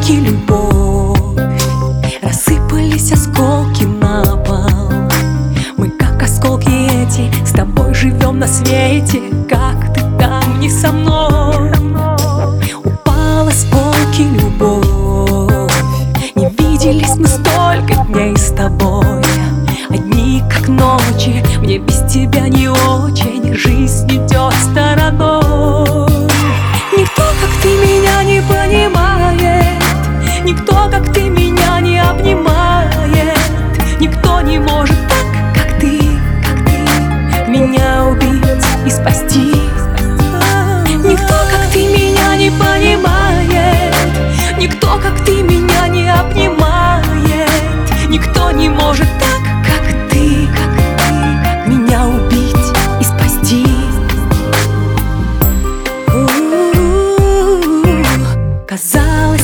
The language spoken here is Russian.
осколки, любовь. Рассыпались осколки на пол. Мы как осколки эти, с тобой живем на свете. Как ты там не со мной? Упала с полки любовь. Не виделись мы столько дней с тобой. Одни как ночи, мне без тебя не очень. Жизнь идет стороной. Никто, как ты, меня не понимает. Никто, как ты, меня не обнимает. Никто не может так, как ты меня убить и спасти. Никто, как ты, меня не понимает. Никто, как ты, меня не обнимает. Никто не может так, как ты меня убить и спасти. Казалось,